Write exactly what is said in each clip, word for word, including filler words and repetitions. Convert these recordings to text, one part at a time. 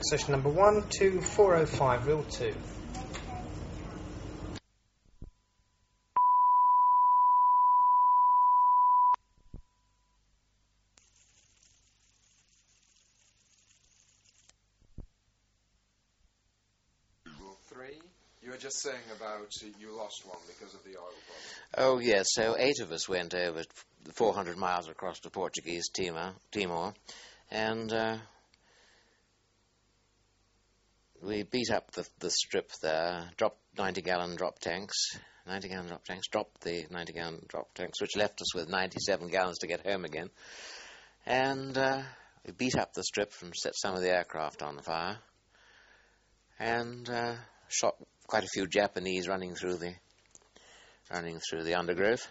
Session number one, two, four oh five, reel two. Three. You were just saying about uh, you lost one because of the oil problem. Oh, yes. So eight of us went over four hundred miles across to Portuguese Timor, Timor and uh, we beat up the, the strip there, dropped ninety-gallon drop tanks, ninety-gallon drop tanks, dropped the ninety-gallon drop tanks, which left us with ninety-seven gallons to get home again. And uh, we beat up the strip and set some of the aircraft on fire. And uh, shot quite a few Japanese running through the running through the undergrowth.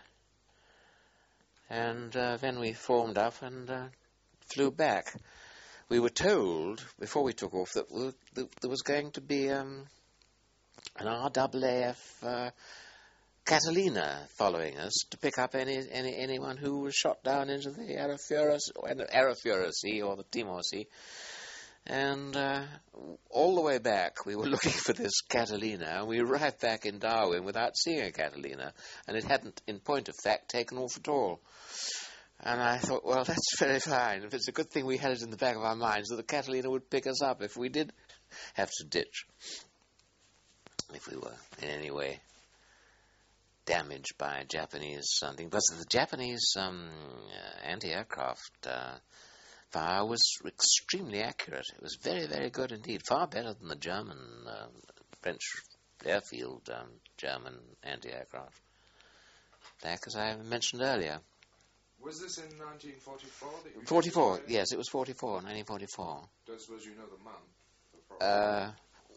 And uh, then we formed up and uh, flew back. We were told before we took off that, we, that there was going to be um, an R A A F uh, Catalina following us to pick up any, any anyone who was shot down into the Arafura, Arafura Sea or the Timor Sea. And uh, all the way back, we were looking for this Catalina, and we arrived back in Darwin without seeing a Catalina, and it hadn't, in point of fact, taken off at all. And I thought, well, that's very fine. If it's a good thing we had it in the back of our minds that the Catalina would pick us up if we did have to ditch, if we were in any way damaged by Japanese something. But the Japanese um, uh, anti-aircraft uh, fire was extremely accurate. It was very, very good indeed. Far better than the German, uh, French airfield um, German anti-aircraft attack, as I mentioned earlier. Was this in nineteen forty-four? That you forty-four, yes, it was forty-four, nineteen forty-four. Do I suppose you know the month? Uh,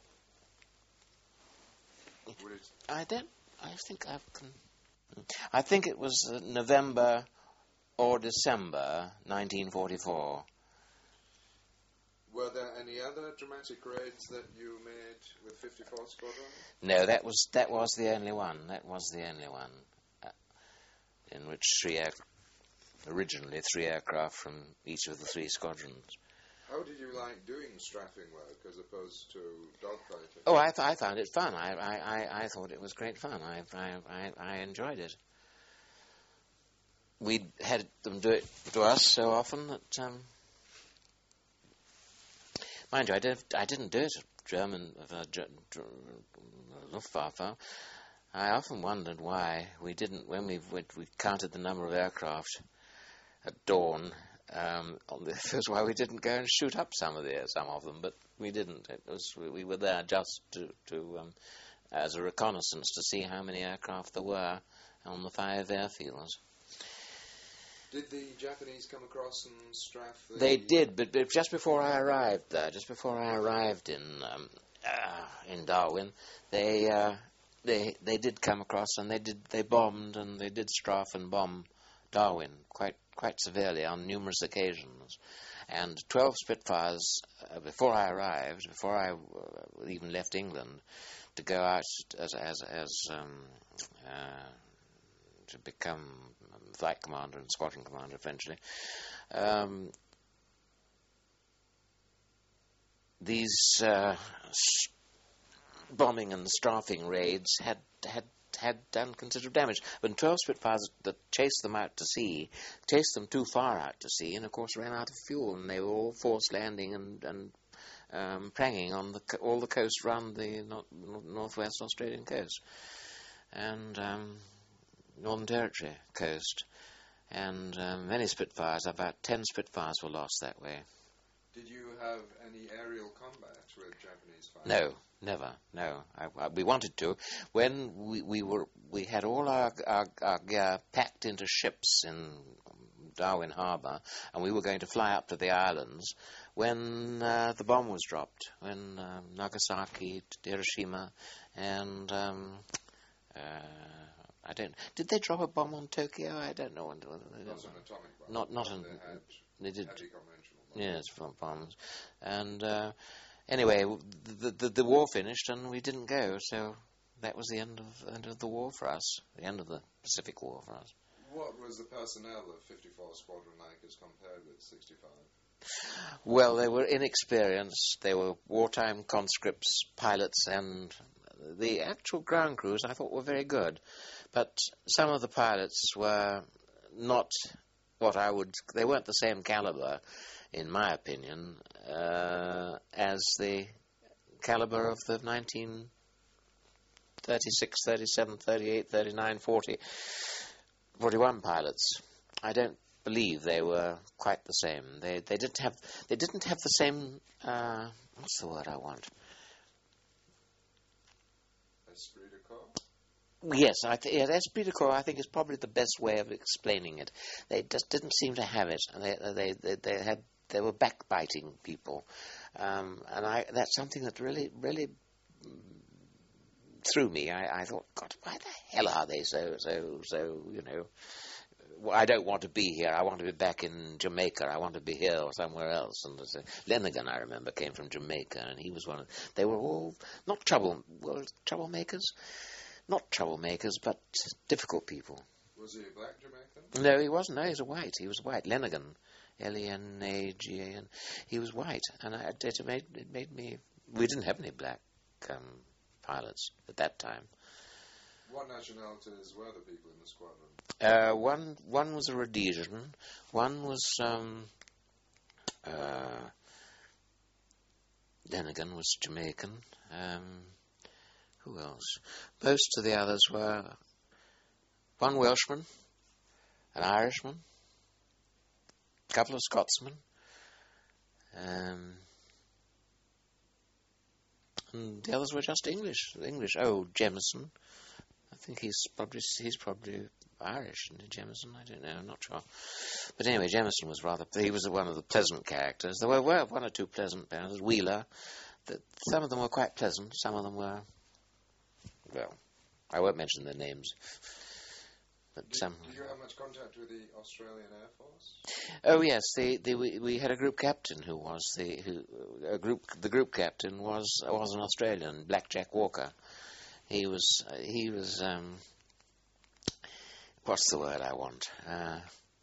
Would it... I don't, I think I can... I think it was uh, November or December nineteen forty-four. Were there any other dramatic raids that you made with fifty-fourth Squadron? No, that was that was the only one. That was the only one uh, in which three air, originally three aircraft from each of the three squadrons. How did you like doing strafing work as opposed to dogfighting? Oh, I, th- I found it fun. I, I, I, I thought it was great fun. I, I, I, I enjoyed it. We'd had them do it to us so often that, um, mind you, I, did, I didn't do it at German, uh, G- G- Luftwaffe. I often wondered why we didn't, when we went, we counted the number of aircraft at dawn, um, on the, it was why we didn't go and shoot up some of the, some of them, but we didn't. It was, we, we were there just to, to um, as a reconnaissance to see how many aircraft there were on the five airfields. Did the Japanese come across and strafe the... They did, but, but just before I arrived there, just before I arrived in um, uh, in Darwin, they uh, they they did come across and they did they bombed and they did strafe and bomb Darwin quite quite severely on numerous occasions. And twelve Spitfires uh, before I arrived, before I uh, even left England, to go out as as as um, uh, to become flight commander and squadron commander eventually. Um, these uh, bombing and strafing raids had had had done considerable damage. When twelve Spitfires that chased them out to sea, chased them too far out to sea, and of course ran out of fuel, and they were all forced landing and and um, pranging on the co- all the coast round the no- northwest Australian coast. And um, Northern Territory coast, and um, many Spitfires, about ten Spitfires were lost that way. Did you have any aerial combat with Japanese fighters? No, never, no. I, I, we wanted to. When we, we were, we had all our, our, our gear packed into ships in Darwin Harbour, and we were going to fly up to the islands when uh, the bomb was dropped, when um, Nagasaki, Hiroshima, and um, uh, I don't. Did they drop a bomb on Tokyo? I don't know. Not an atomic bomb. Not, not an. They had they did. heavy conventional bombs. Yes, from bombs. And uh, anyway, the, the the war finished, and we didn't go. So that was the end of end of the war for us. The end of the Pacific War for us. What was the personnel of fifty-four Squadron like as compared with sixty-five? Well, they were inexperienced. They were wartime conscripts, pilots, and the actual ground crews I thought were very good. But some of the pilots were not what I would... They weren't the same caliber, in my opinion, uh, as the caliber of the nineteen thirty-six, thirty-seven, thirty-eight, thirty-nine, forty, forty-one pilots. I don't believe they were quite the same. They they didn't have they didn't have the same uh, what's the word I want? Esprit de corps? Yes, I th- yeah, esprit de corps I think is probably the best way of explaining it. They just didn't seem to have it, and they they they, they had they were backbiting people, um, and I that's something that really really threw me. I, I thought, God, why the hell are they so so so you know? Well, I don't want to be here. I want to be back in Jamaica. I want to be here or somewhere else. And uh, Lenigan, I remember, came from Jamaica, and he was one of... They were all not trouble... Well, troublemakers? Not troublemakers, but difficult people. Was he a black Jamaican? No, he wasn't. No, he was a white. He was white. Lenigan. L E N A G A N. He was white. And I, it, made, it made me... We didn't have any black um, pilots at that time. What nationalities were the people in the squadron? Uh, one one was a Rhodesian, one was um, uh, Lenigan was Jamaican. Um, who else? Most of the others were one Welshman, an Irishman, a couple of Scotsmen, um, and the others were just English. English. Oh, Jemison. I think he's probably he's probably Irish, isn't he, Jemison? I don't know, I'm not sure. But anyway, Jemison was rather... He was one of the pleasant characters. There were, were one or two pleasant characters. Wheeler. The, some of them were quite pleasant. Some of them were... Well, I won't mention their names. But did, some... Did you have much contact with the Australian Air Force? Oh, yes. The, the, we, we had a group captain who was... the who a group The group captain was was an Australian, Black Jack Walker. He was... Uh, he was... Um, What's the word I want? Uh,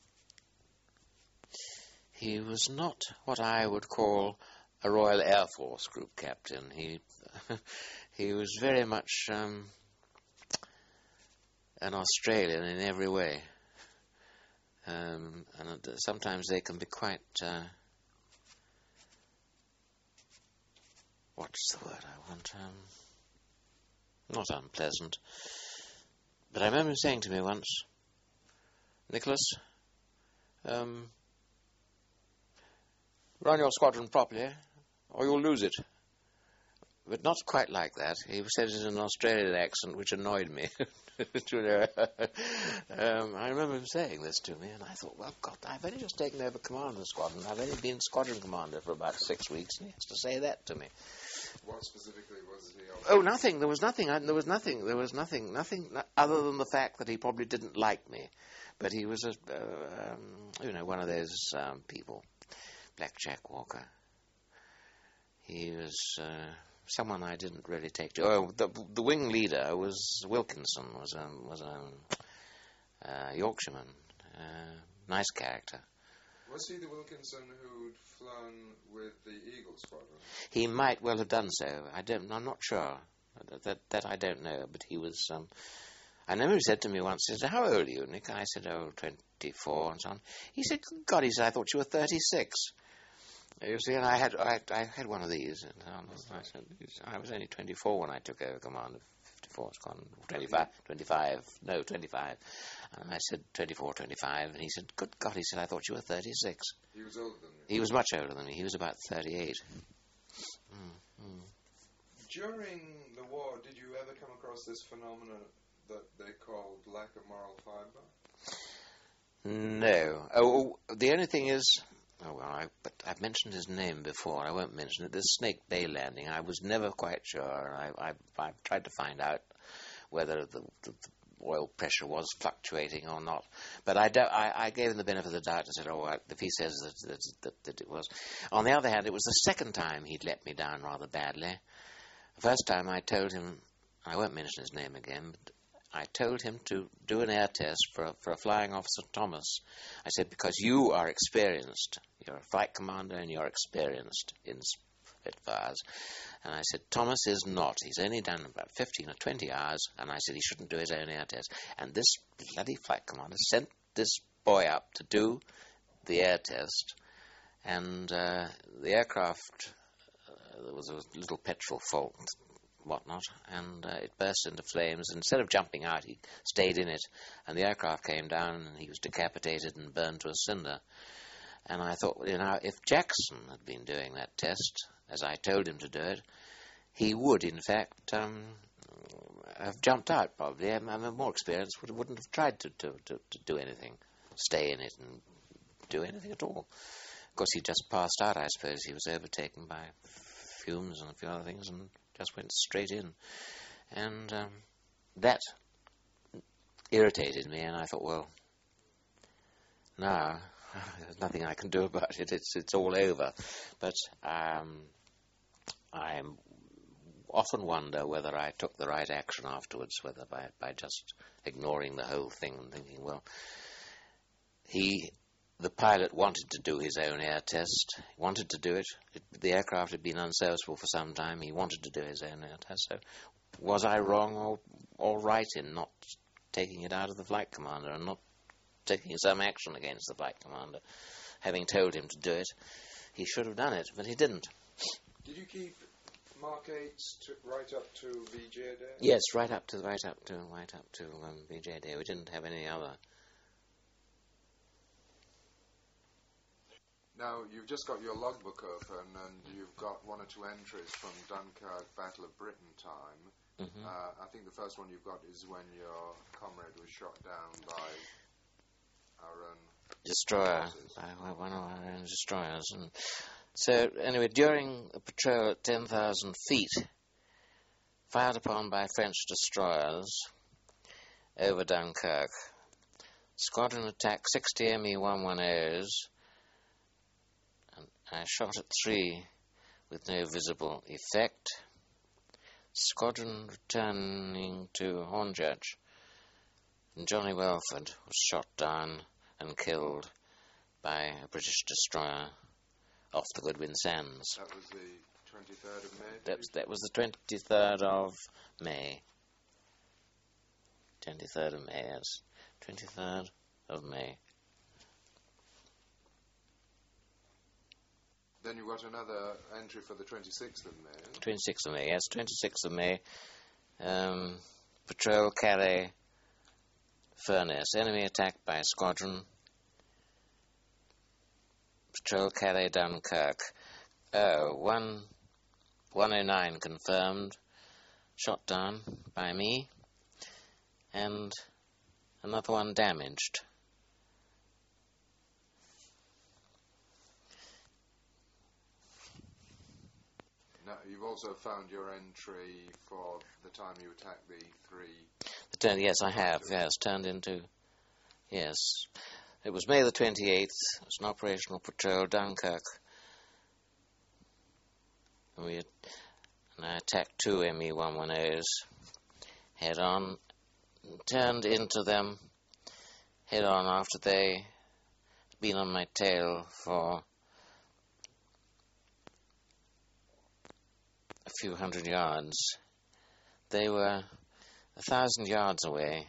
he was not what I would call a Royal Air Force group captain. He he was very much um, an Australian in every way. Um, and uh, sometimes they can be quite... Uh, what's the word I want? Um, not unpleasant. But I remember him saying to me once, Nicholas, um, run your squadron properly, or you'll lose it. But not quite like that. He said it in an Australian accent, which annoyed me. um, I remember him saying this to me, and I thought, well, God, I've only just taken over command of the squadron. I've only been squadron commander for about six weeks, and he has to say that to me. What specifically was he on? Oh, nothing. There was nothing. I, there was nothing. There was nothing. Nothing other than the fact that he probably didn't like me. But he was, a, uh, um, you know, one of those um, people, Black Jack Walker. He was uh, someone I didn't really take to. Oh, the, the wing leader was Wilkinson, was a was a uh, Yorkshireman, uh, nice character. Was he the Wilkinson who'd flown with the Eagle Squadron? He might well have done so. I don't. I'm not sure. That that, that I don't know. But he was. Um, I remember he said to me once, he said, how old are you, Nick? I said, oh, twenty-four and so on. He said, God, he said, I thought you were thirty-six. You see, and I had I, I had one of these. And I said, I was only twenty-four when I took over command of fifty-four Squadron. twenty-five, twenty-five, no, twenty-five. And I said, twenty-four, twenty-five. And he said, good God, he said, I thought you were thirty-six. He was older than you? He was much older than me. He was about thirty-eight. Mm, mm. During the war, did you ever come across this phenomenon that they called lack of moral fibre? No. Oh, the only thing is, oh well, I, but I've mentioned his name before. I won't mention it. This Snake Bay landing, I was never quite sure. I, I, I tried to find out whether the, the, the oil pressure was fluctuating or not. But I, do, I, I gave him the benefit of the doubt and said, oh, if he says that, that, that, that it was. On the other hand, it was the second time he'd let me down rather badly. The first time I told him, I won't mention his name again, but I told him to do an air test for a, for a flying off Saint Thomas. I said, because you are experienced, You're a flight commander and you're experienced in Spitfires. And I said, Thomas is not. He's only done about fifteen or twenty hours. And I said he shouldn't do his own air test. And this bloody flight commander sent this boy up to do the air test. And uh, the aircraft, uh, there was a little petrol fault, whatnot, and uh, it burst into flames. Instead of jumping out, he stayed in it. And the aircraft came down and he was decapitated and burned to a cinder. And I thought, you know, if Jackson had been doing that test, as I told him to do it, he would, in fact, um, have jumped out, probably. I mean, more experienced, would, wouldn't have tried to, to, to, to do anything, stay in it and do anything at all. Of course, he just passed out, I suppose. He was overtaken by fumes and a few other things and just went straight in. And um, that irritated me, and I thought, well, now there's nothing I can do about it. It's it's all over. But um, I often wonder whether I took the right action afterwards, whether by, by just ignoring the whole thing and thinking, well, he, the pilot wanted to do his own air test. He wanted to do it. it. The aircraft had been unserviceable for some time. He wanted to do his own air test. So was I wrong or, or right in not taking it out of the flight commander and not taking some action against the flight commander, having told him to do it? He should have done it, but he didn't. Did you keep Mark eights to, right up to V J Day? Yes, right up to right up to right up to um, V J Day. We didn't have any other. Now you've just got your logbook open, and you've got one or two entries from Dunkirk Battle of Britain time. Mm-hmm. Uh, I think the first one you've got is when your comrade was shot down by our own destroyer, by one of our own destroyers. And so, anyway, during a patrol at ten thousand feet, fired upon by French destroyers over Dunkirk, squadron attacked sixty M E one ten s, and I shot at three with no visible effect. Squadron returning to Hornchurch, and Johnny Welford was shot down and killed by a British destroyer off the Goodwin Sands. That was the twenty-third of May? That was, that was the twenty-third of May. twenty-third of May, yes. twenty-third of May. Then you've got another entry for the twenty-sixth of May. twenty-sixth of May, yes, twenty-sixth of May. Um, patrol Calais, Furness. Enemy attacked by squadron. Patrol Calais, Dunkirk. Oh, one, one oh nine confirmed. Shot down by me. And another one damaged. Now, you've also found your entry for the time you attacked the three... The turn, yes, I have, yes, turned into... Yes. It was May the twenty-eighth. It was an operational patrol, Dunkirk. And, we, and I attacked two M E one ten s head on, turned into them head on after they had been on my tail for a few hundred yards. They were a thousand yards away.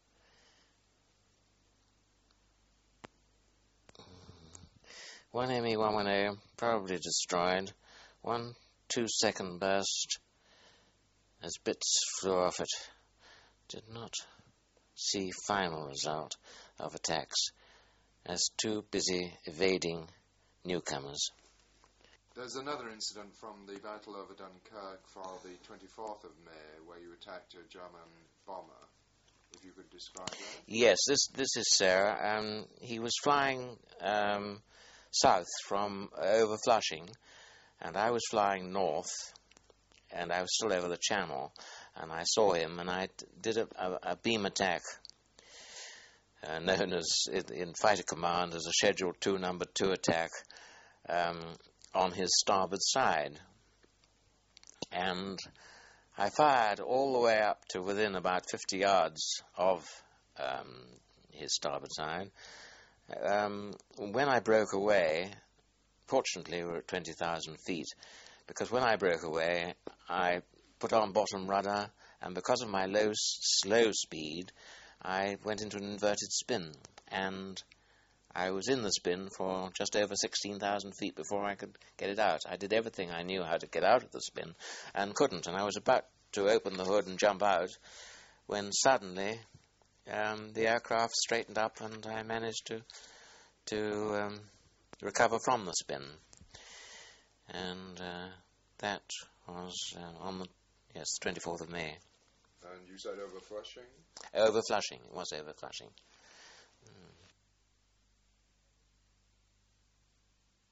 One M E one ten probably destroyed. One two-second burst as bits flew off it. Did not see final result of attacks, as too busy evading newcomers. There's another incident from the battle over Dunkirk for the twenty-fourth of May, where you attacked a German bomber. If you could describe that. Yes, this this is Sarah. Um, he was flying um, south from uh, over Flushing, and I was flying north, and I was still over the Channel, and I saw him, and I d- did a, a, a beam attack, uh, known as in, in Fighter Command as a Schedule Two Number Two attack, um, on his starboard side, and I fired all the way up to within about fifty yards of um, his starboard side. Um, when I broke away, fortunately, we were at twenty thousand feet, because when I broke away, I put on bottom rudder, and because of my low, slow speed, I went into an inverted spin, and I was in the spin for just over sixteen thousand feet before I could get it out. I did everything I knew how to get out of the spin, and couldn't, and I was about to open the hood and jump out, when suddenly um, the aircraft straightened up, and I managed to to um, recover from the spin. And uh, that was uh, on the yes twenty-fourth of May. And you said over Flushing? Over Flushing. It was over Flushing. Mm.